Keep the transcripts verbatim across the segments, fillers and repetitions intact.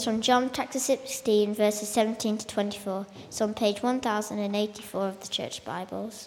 From John chapter sixteen, verses seventeen to twenty-four. It's on page one thousand eighty-four of the Church Bibles.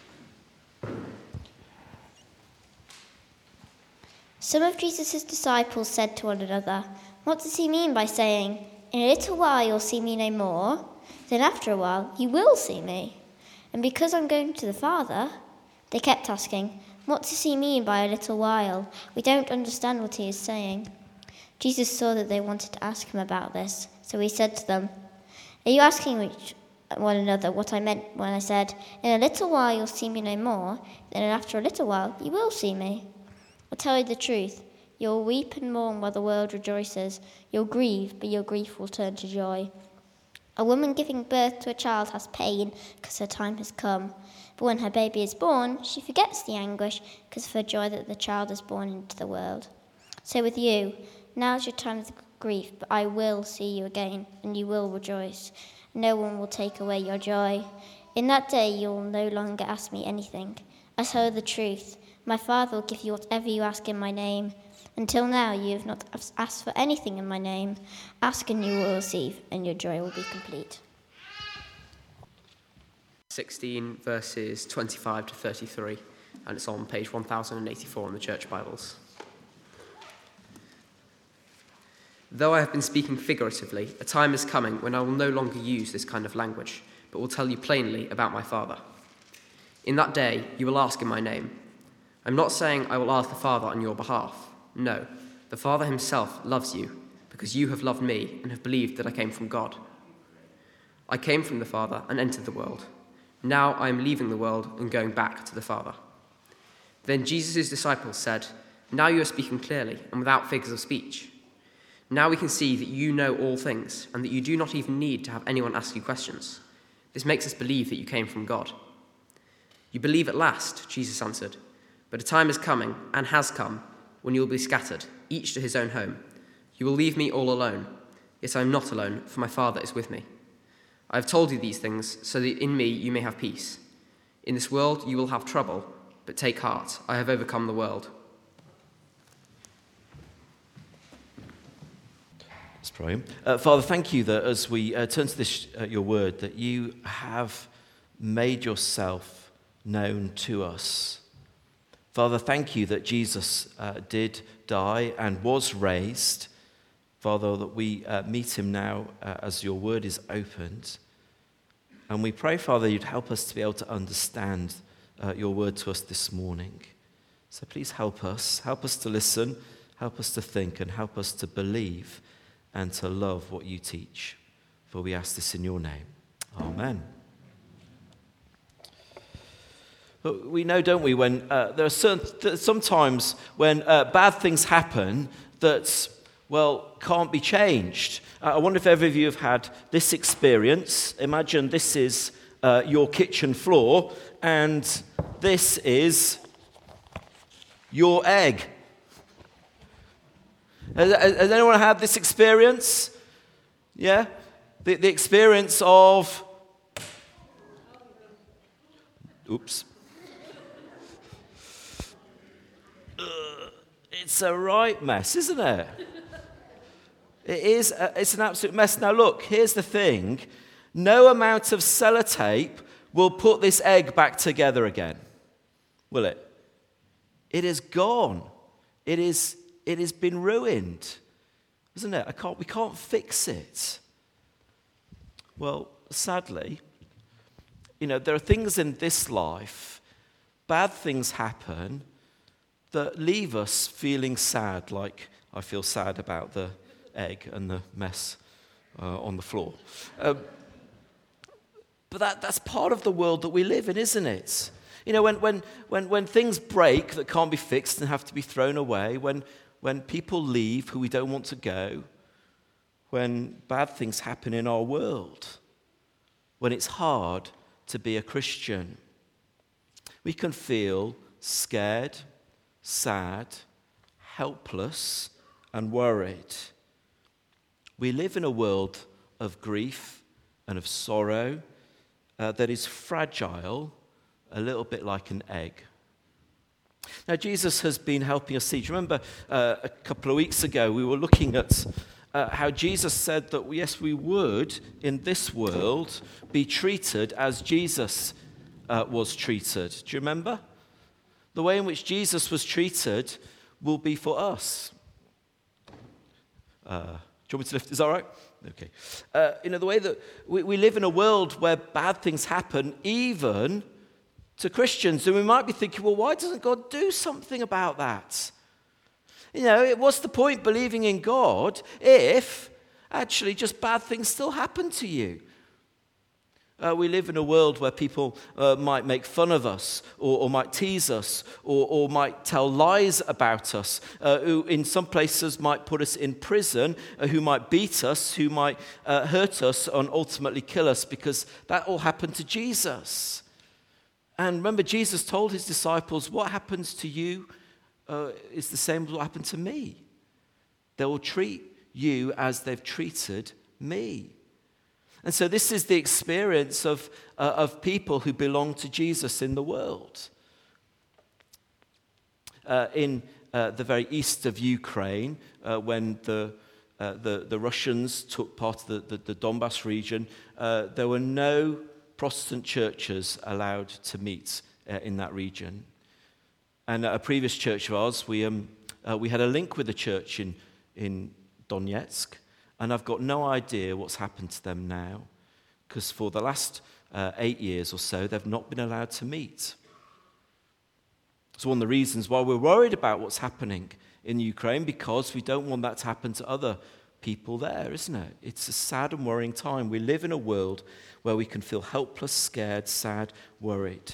Some of Jesus' disciples said to one another, "What does he mean by saying, 'In a little while you'll see me no more, then after a while you will see me'? And because I'm going to the Father?" They kept asking, "What does he mean by a little while? We don't understand what he is saying." Jesus saw that they wanted to ask him about this, so he said to them, "Are you asking each one another what I meant when I said, 'In a little while you'll see me no more, then after a little while you will see me'? I'll tell you the truth. You'll weep and mourn while the world rejoices. You'll grieve, but your grief will turn to joy. A woman giving birth to a child has pain because her time has come. But when her baby is born, she forgets the anguish because of her joy that the child is born into the world. So with you, now's your time of grief, but I will see you again, and you will rejoice. No one will take away your joy. In that day you will no longer ask me anything. I tell you the truth. My Father will give you whatever you ask in my name. Until now you have not asked for anything in my name. Ask and you will receive, and your joy will be complete." sixteen, verses twenty-five to thirty-three, and it's on page one thousand eighty-four in the Church Bibles. "Though I have been speaking figuratively, a time is coming when I will no longer use this kind of language, but will tell you plainly about my Father. In that day you will ask in my name. I'm not saying I will ask the Father on your behalf. No, the Father himself loves you, because you have loved me and have believed that I came from God. I came from the Father and entered the world. Now I am leaving the world and going back to the Father." Then Jesus' disciples said, "Now you are speaking clearly and without figures of speech. Now we can see that you know all things and that you do not even need to have anyone ask you questions. This makes us believe that you came from God." "You believe at last," Jesus answered, "but a time is coming and has come when you will be scattered, each to his own home. You will leave me all alone, yet I am not alone, for my Father is with me. I have told you these things so that in me you may have peace. In this world you will have trouble, but take heart, I have overcome the world." Let's pray. Uh, Father, thank you that as we uh, turn to this, uh, your word, that you have made yourself known to us. Father, thank you that Jesus uh, did die and was raised. Father, that we uh, meet him now uh, as your word is opened. And we pray, Father, you'd help us to be able to understand uh, your word to us this morning. So please help us. Help us to listen, help us to think, and help us to believe and to love what you teach. For we ask this in your name. Amen. But we know, don't we, when uh, there are certain, sometimes when uh, bad things happen that, well, can't be changed. Uh, I wonder if every of you have had this experience. Imagine this is uh, your kitchen floor, and this is your egg. Has, has anyone had this experience? Yeah? The, the experience of... Oops. It's a right mess, isn't it? It is. A, it's an absolute mess. Now look, here's the thing. No amount of sellotape will put this egg back together again, will it? It is gone. It is. It has been ruined, isn't it? I can't. We can't fix it. Well, sadly, you know, there are things in this life, bad things happen, that leave us feeling sad, like I feel sad about the egg and the mess uh, on the floor. Um, but that, that's part of the world that we live in, isn't it? You know, when, when, when, when things break that can't be fixed and have to be thrown away, when, when people leave who we don't want to go, when bad things happen in our world, when it's hard to be a Christian, we can feel scared, sad, helpless, and worried. We live in a world of grief and of sorrow uh, that is fragile, a little bit like an egg. Now, Jesus has been helping us see. Do you remember uh, a couple of weeks ago we were looking at uh, how Jesus said that, yes, we would, in this world, be treated as Jesus uh, was treated. Do you remember? The way in which Jesus was treated will be for us. Uh, do you want me to lift? Is that all right? Okay. Uh, you know, the way that we, we live in a world where bad things happen, even to Christians, and we might be thinking, well, why doesn't God do something about that? You know, what's the point believing in God if actually just bad things still happen to you? Uh, we live in a world where people uh, might make fun of us, or, or might tease us, or, or might tell lies about us, uh, who in some places might put us in prison, uh, who might beat us, who might uh, hurt us and ultimately kill us, because that all happened to Jesus. And remember, Jesus told his disciples, what happens to you uh, is the same as what happened to me. They will treat you as they've treated me. And so this is the experience of, uh, of people who belong to Jesus in the world. Uh, in uh, the very east of Ukraine, uh, when the, uh, the, the Russians took part of the, the, the Donbass region, uh, there were no Protestant churches allowed to meet uh, in that region. And at a previous church of ours, we, um, uh, we had a link with the church in, in Donetsk. And I've got no idea what's happened to them now, because for the last uh, eight years or so, they've not been allowed to meet. It's one of the reasons why we're worried about what's happening in Ukraine, because we don't want that to happen to other people there, isn't it? It's a sad and worrying time. We live in a world where we can feel helpless, scared, sad, worried.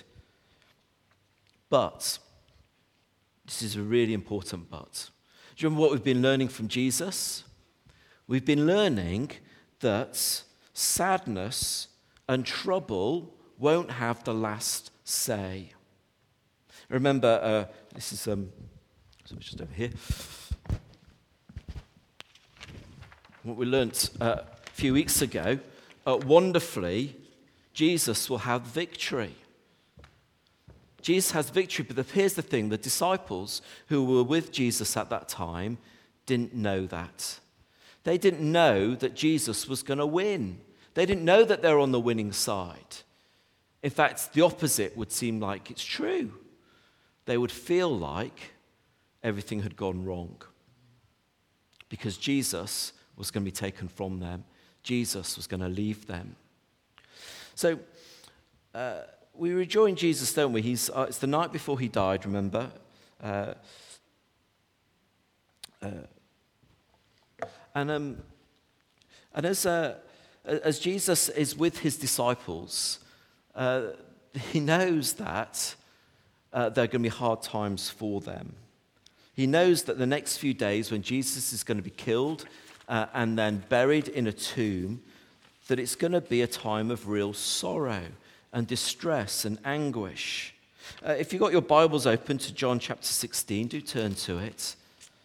But, this is a really important but. Do you remember what we've been learning from Jesus? We've been learning that sadness and trouble won't have the last say. Remember, uh, this is um, just over here. What we learnt uh, a few weeks ago, uh, wonderfully, Jesus will have victory. Jesus has victory, but here's the thing, the disciples who were with Jesus at that time didn't know that. They didn't know that Jesus was going to win. They didn't know that they were on the winning side. In fact, the opposite would seem like it's true. They would feel like everything had gone wrong, because Jesus was going to be taken from them. Jesus was going to leave them. So uh, we rejoin Jesus, don't we? He's, uh, it's the night before he died, remember? Uh, uh, And, um, and as, uh, as Jesus is with his disciples, uh, he knows that uh, there are going to be hard times for them. He knows that the next few days when Jesus is going to be killed uh, and then buried in a tomb, that it's going to be a time of real sorrow and distress and anguish. Uh, if you've got your Bibles open to John chapter sixteen, do turn to it.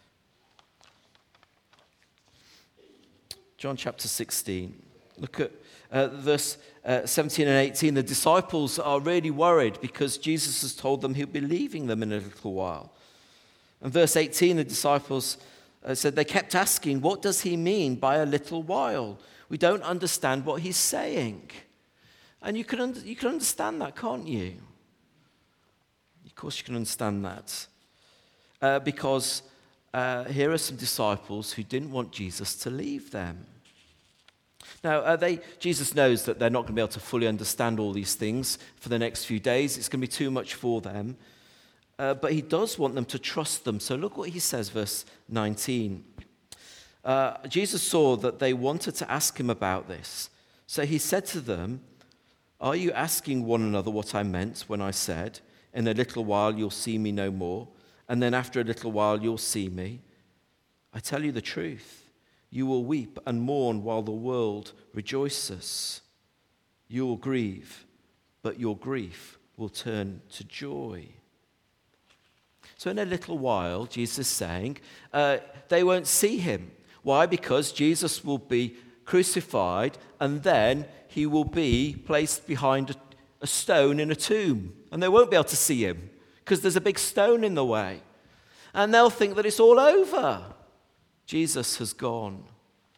John chapter sixteen. Look at uh, verse uh, seventeen and eighteen. The disciples are really worried because Jesus has told them he'll be leaving them in a little while. And verse eighteen, the disciples uh, said, they kept asking, what does he mean by a little while? We don't understand what he's saying. And you can, un- you can understand that, can't you? Of course you can understand that. Uh, because uh, here are some disciples who didn't want Jesus to leave them. Now, uh, they, Jesus knows that they're not going to be able to fully understand all these things for the next few days. It's going to be too much for them. Uh, but he does want them to trust them. So look what he says, verse nineteen. Uh, Jesus saw that they wanted to ask him about this. So he said to them, are you asking one another what I meant when I said, in a little while you'll see me no more, and then after a little while you'll see me? I tell you the truth. You will weep and mourn while the world rejoices. You will grieve, but your grief will turn to joy. So in a little while, Jesus is saying, uh, they won't see him. Why? Because Jesus will be crucified, and then he will be placed behind a, a stone in a tomb. And they won't be able to see him, because there's a big stone in the way. And they'll think that it's all over. Jesus has gone.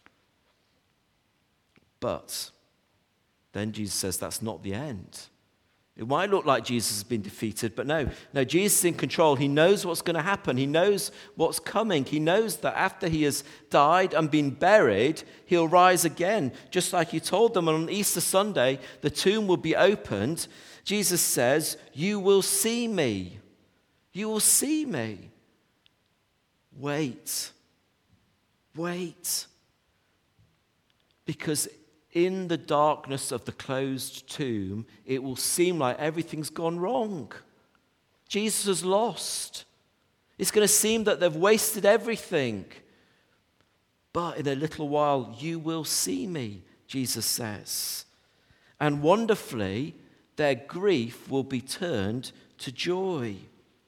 But then Jesus says that's not the end. It might look like Jesus has been defeated, but no. No, Jesus is in control. He knows what's going to happen. He knows what's coming. He knows that after he has died and been buried, he'll rise again. Just like he told them on Easter Sunday, the tomb will be opened. Jesus says, you will see me. You will see me. Wait. Wait. Because in the darkness of the closed tomb, it will seem like everything's gone wrong. Jesus has lost. It's going to seem that they've wasted everything. But in a little while, you will see me, Jesus says. And wonderfully, their grief will be turned to joy.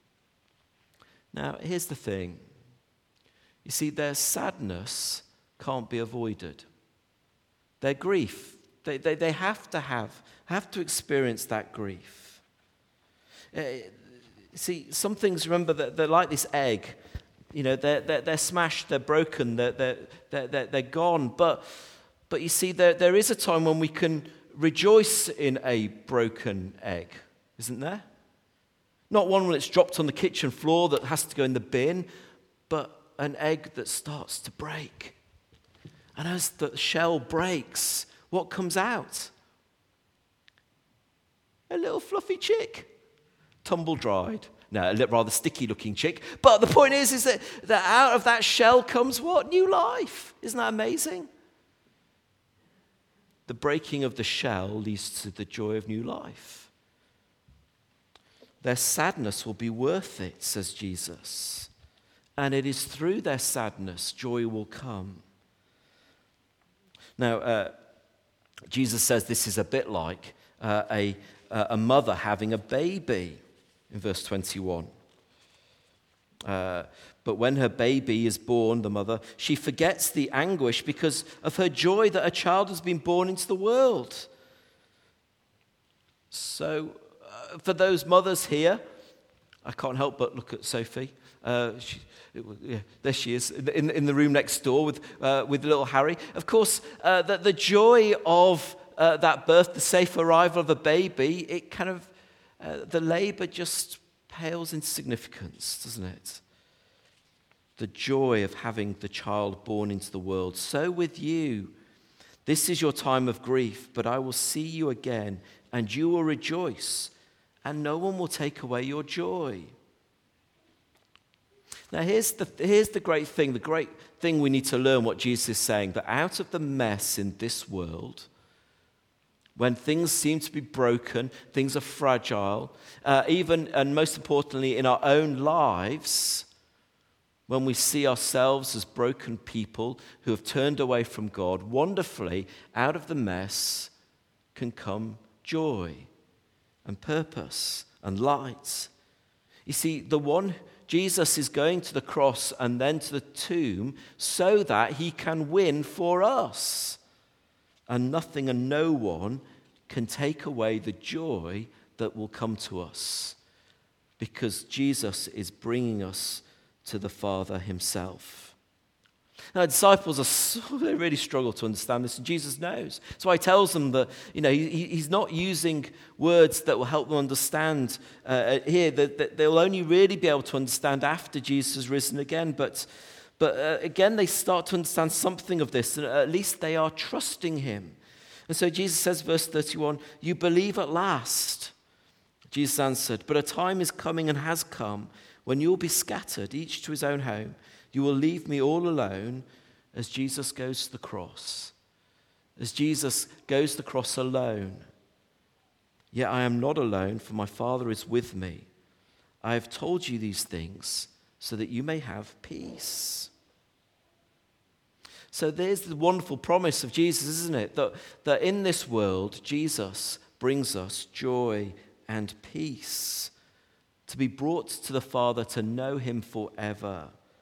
Now, here's the thing. You see, their sadness can't be avoided. Their grief, they, they, they have to have, have to experience that grief. Uh, see, some things, remember, that they're like this egg. You know, they're, they're, they're smashed, they're broken, they're, they're, they're, they're gone. But, but you see, there, there is a time when we can rejoice in a broken egg, isn't there? Not one when it's dropped on the kitchen floor that has to go in the bin, but an egg that starts to break. And as the shell breaks, what comes out? A little fluffy chick, tumble-dried. No, a little rather sticky-looking chick. But the point is, is that, that out of that shell comes what? New life. Isn't that amazing? The breaking of the shell leads to the joy of new life. Their sadness will be worth it, says Jesus. And it is through their sadness joy will come. Now, uh, Jesus says this is a bit like uh, a, a mother having a baby in verse twenty-one. Uh, but when her baby is born, the mother, she forgets the anguish because of her joy that a child has been born into the world. So, uh, for those mothers here, I can't help but look at Sophie. Uh, she, it, yeah, there she is in, in the room next door with uh, with little Harry. Of course, uh, the, the joy of uh, that birth, the safe arrival of a baby, it kind of uh, the labour just pales in significance, doesn't it? The joy of having the child born into the world. So with you, this is your time of grief, but I will see you again, and you will rejoice, and no one will take away your joy. Now, here's the, here's the great thing, the great thing we need to learn what Jesus is saying, that out of the mess in this world, when things seem to be broken, things are fragile, uh, even, and most importantly, in our own lives, when we see ourselves as broken people who have turned away from God, wonderfully, out of the mess can come joy and purpose and light. You see, the one... Jesus is going to the cross and then to the tomb so that he can win for us. And nothing and no one can take away the joy that will come to us because Jesus is bringing us to the Father himself. Now, the disciples are so, they really struggle to understand this, and Jesus knows. So he tells them that, you know, he, he's not using words that will help them understand uh, here, that, that they'll only really be able to understand after Jesus has risen again. But, but uh, again, they start to understand something of this, and at least they are trusting him. And so Jesus says, verse thirty-one, you believe at last. Jesus answered, but a time is coming and has come when you will be scattered, each to his own home. You will leave me all alone as Jesus goes to the cross. As Jesus goes to the cross alone. Yet I am not alone, for my Father is with me. I have told you these things so that you may have peace. So there's the wonderful promise of Jesus, isn't it? That, that in this world, Jesus brings us joy and peace. To be brought to the Father, to know him forever.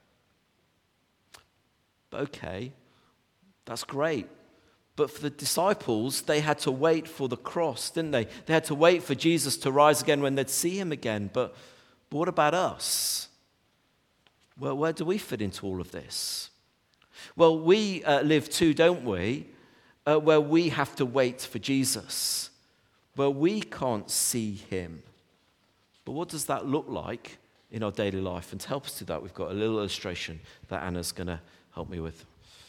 Okay, that's great. But for the disciples, they had to wait for the cross, didn't they? They had to wait for Jesus to rise again when they'd see him again. But, but what about us? Well, where do we fit into all of this? Well, we uh, live too, don't we, uh, where we have to wait for Jesus, where we can't see him. But what does that look like in our daily life? And to help us do that, we've got a little illustration that Anna's going to help me with.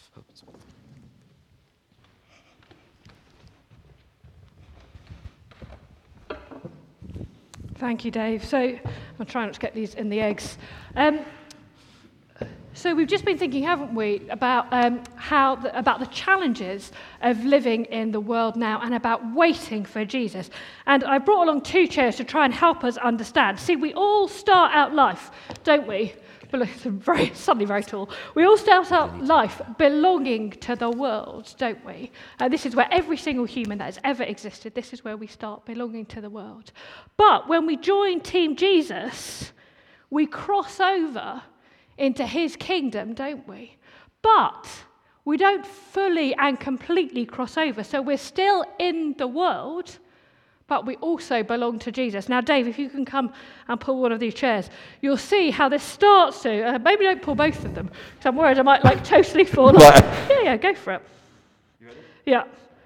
Thank you, Dave. So I'm trying not to get these in the eggs. Um, so we've just been thinking, haven't we, about um, how the, about the challenges of living in the world now and about waiting for Jesus. And I brought along two chairs to try and help us understand. See, we all start out life, don't we? Very, suddenly very tall. We all start out life belonging to the world, don't we? Uh, this is where every single human that has ever existed, this is where we start belonging to the world. But when we join Team Jesus, we cross over into his kingdom, don't we? But we don't fully and completely cross over. So we're still in the world, but we also belong to Jesus. Now, Dave, if you can come and pull one of these chairs, you'll see how this starts to, uh, maybe don't pull both of them, because I'm worried I might, like, totally fall off. Yeah, yeah, go for it. You ready? Yeah.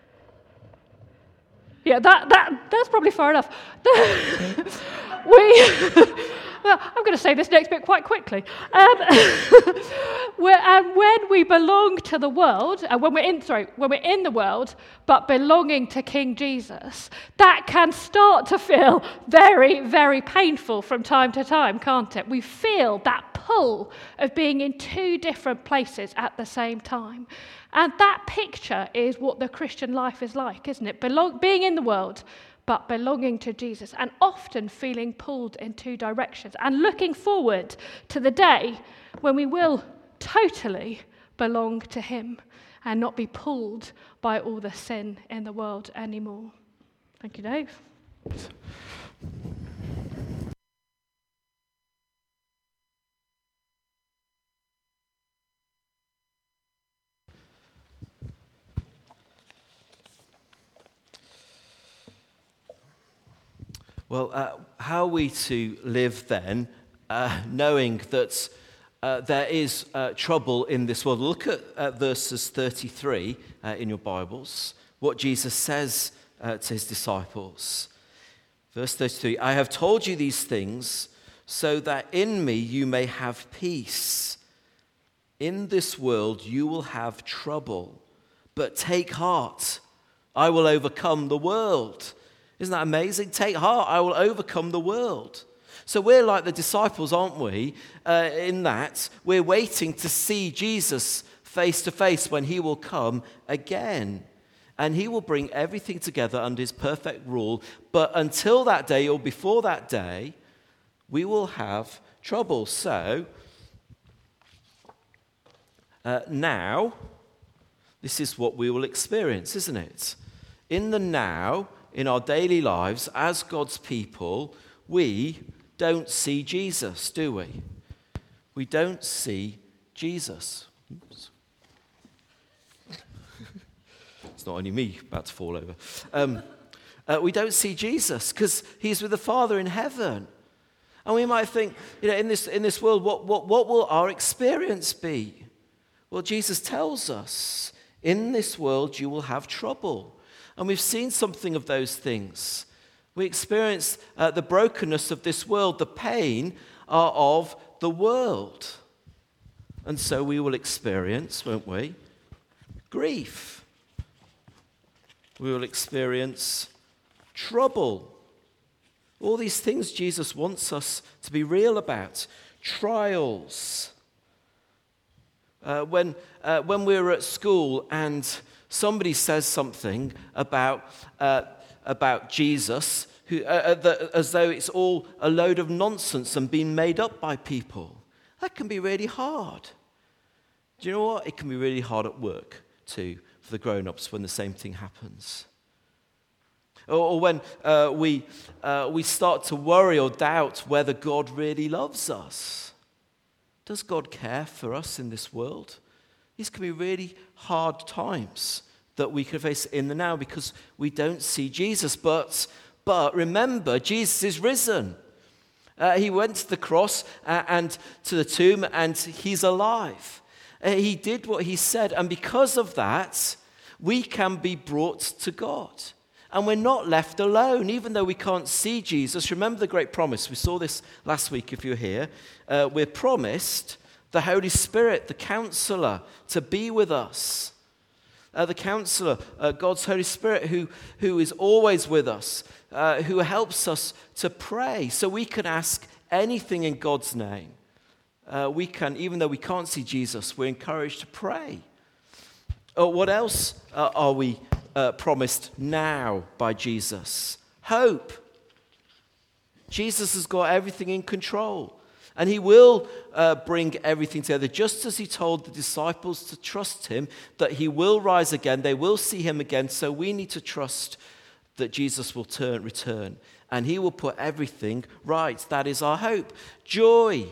Yeah, that, that that's probably far enough. we... Well, I'm going to say this next bit quite quickly. Um, we're, and when we belong to the world, and when we're in, sorry, when we're in the world, but belonging to King Jesus, that can start to feel very, very painful from time to time, can't it? We feel that pull of being in two different places at the same time. And that picture is what the Christian life is like, isn't it? Belong, being in the world, but belonging to Jesus, and often feeling pulled in two directions, and looking forward to the day when we will totally belong to him and not be pulled by all the sin in the world anymore. Thank you, Dave. Well, uh, how are we to live then, uh, knowing that uh, there is uh, trouble in this world? Look at uh, verses thirty-three uh, in your Bibles, what Jesus says uh, to his disciples. Verse thirty-three, I have told you these things so that in me you may have peace. In this world you will have trouble, but take heart, I will overcome the world. Isn't that amazing? Take heart, I will overcome the world. So we're like the disciples, aren't we? Uh, in that we're waiting to see Jesus face to face when he will come again. And he will bring everything together under his perfect rule. But until that day or before that day, we will have trouble. So uh, now, this is what we will experience, isn't it? In the now, in our daily lives, as God's people, we don't see Jesus, do we? We don't see Jesus. Oops. It's not only me about to fall over. Um, uh, we don't see Jesus because he's with the Father in heaven. And we might think, you know, in this, in this world, what, what, what will our experience be? Well, Jesus tells us, in this world you will have trouble. And we've seen something of those things. We experience uh, the brokenness of this world, the pain uh, of the world. And so we will experience, won't we, grief. We will experience trouble. All these things Jesus wants us to be real about. Trials. Uh, when, uh, when we're at school and somebody says something about, uh, about Jesus, who, uh, the, as though it's all a load of nonsense and been made up by people. That can be really hard. Do you know what? It can be really hard at work, too, for the grown-ups when the same thing happens. Or, or when uh, we, uh, we start to worry or doubt whether God really loves us. Does God care for us in this world? These can be really hard times that we can face in the now because we don't see Jesus. But, but remember, Jesus is risen. Uh, he went to the cross uh, and to the tomb, and he's alive. Uh, he did what he said, and because of that, we can be brought to God. And we're not left alone, even though we can't see Jesus. Remember the great promise. We saw this last week if you're here. Uh, we're promised the Holy Spirit, the Counselor, to be with us. Uh, the Counselor, uh, God's Holy Spirit, who, who is always with us, uh, who helps us to pray. So we can ask anything in God's name. Uh, we can, even though we can't see Jesus, we're encouraged to pray. Uh, what else uh, are we Uh, promised now by Jesus? Hope. Jesus has got everything in control, and he will uh, bring everything together, just as he told the disciples to trust him, that he will rise again, they will see him again. So we need to trust that Jesus will turn, return, and he will put everything right. That is our hope. Joy.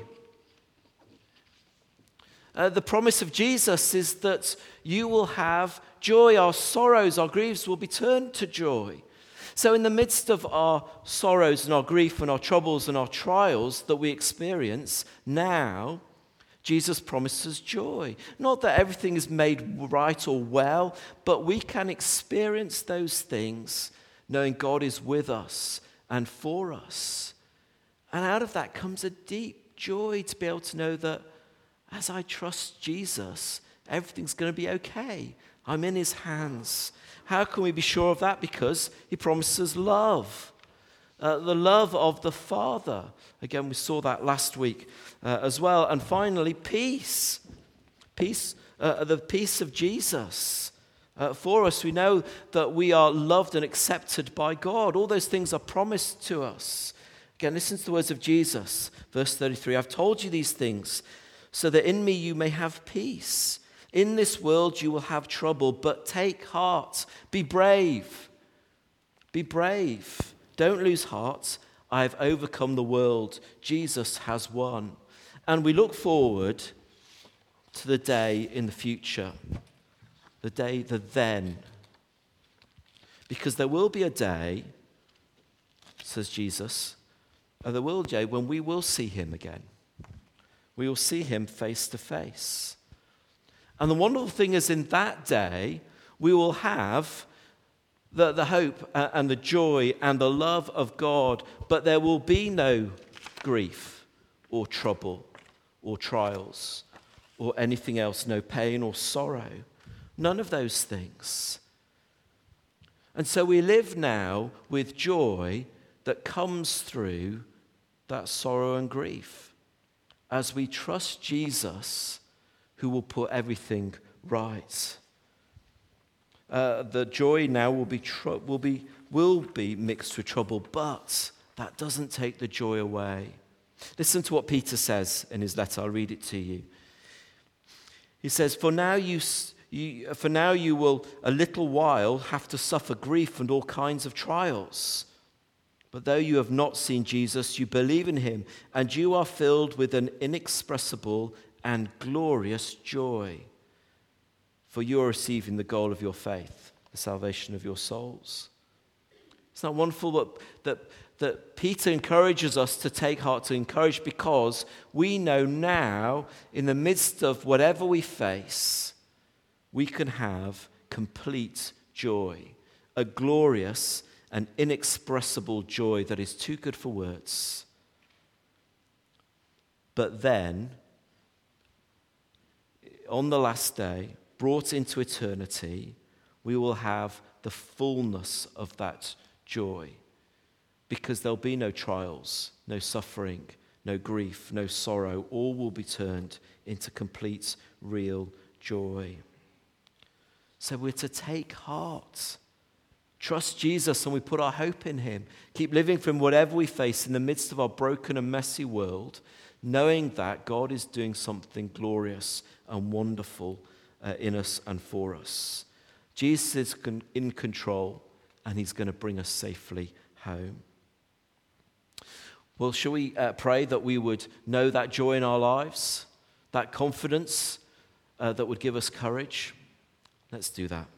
Uh, the promise of Jesus is that you will have joy. Our sorrows, our griefs will be turned to joy. So in the midst of our sorrows and our grief and our troubles and our trials that we experience now, Jesus promises joy. Not that everything is made right or well, but we can experience those things knowing God is with us and for us. And out of that comes a deep joy to be able to know that as I trust Jesus, everything's going to be okay. I'm in his hands. How can we be sure of that? Because he promises love, uh, the love of the Father. Again, we saw that last week uh, as well. And finally, peace. Peace, uh, the peace of Jesus. Uh, for us, we know that we are loved and accepted by God. All those things are promised to us. Again, listen to the words of Jesus, verse thirty-three. I've told you these things so that in me you may have peace. In this world you will have trouble, but take heart. Be brave. Be brave. Don't lose heart. I have overcome the world. Jesus has won. And we look forward to the day in the future. The day, the then. Because there will be a day, says Jesus, and there will be a day when we will see him again. We will see him face to face. And the wonderful thing is, in that day, we will have the, the hope and the joy and the love of God, but there will be no grief or trouble or trials or anything else, no pain or sorrow, none of those things. And so we live now with joy that comes through that sorrow and grief as we trust Jesus, who will put everything right. Uh, the joy now will be, tr- will be will be mixed with trouble, but that doesn't take the joy away. Listen to what Peter says in his letter. I'll read it to you. He says, "For now you, you for now you will a little while have to suffer grief and all kinds of trials. But though you have not seen Jesus, you believe in him, and you are filled with an inexpressible and glorious joy. For you are receiving the goal of your faith, the salvation of your souls." It's not wonderful that, that, that Peter encourages us to take heart, to encourage, because we know now, in the midst of whatever we face, we can have complete joy, a glorious and inexpressible joy that is too good for words. But then, on the last day, brought into eternity, we will have the fullness of that joy, because there'll be no trials, no suffering, no grief, no sorrow. All will be turned into complete, real joy. So we're to take heart, trust Jesus, and we put our hope in him. Keep living from whatever we face in the midst of our broken and messy world, knowing that God is doing something glorious and wonderful uh, in us and for us. Jesus is con- in control, and he's going to bring us safely home. Well, shall we uh, pray that we would know that joy in our lives, that confidence uh, that would give us courage? Let's do that.